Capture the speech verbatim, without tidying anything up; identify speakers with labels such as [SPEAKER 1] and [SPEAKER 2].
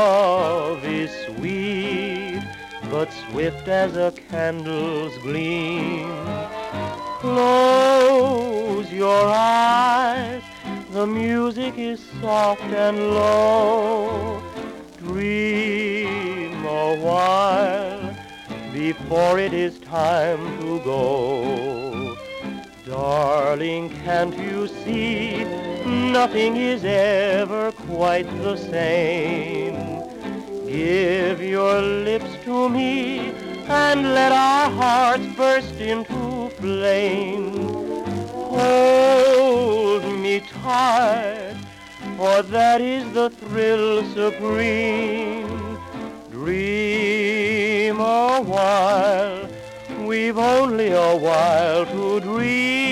[SPEAKER 1] love is sweet, but swift as a candle's gleam. Close your eyes, the music is soft and low. Dream a while before it is time to go. Darling, can't you see, nothing is ever quite the same. Give your lips to me and let our hearts burst into flame. Hold me tight, for that is the thrill supreme. Dream a while, we've only a while to dream.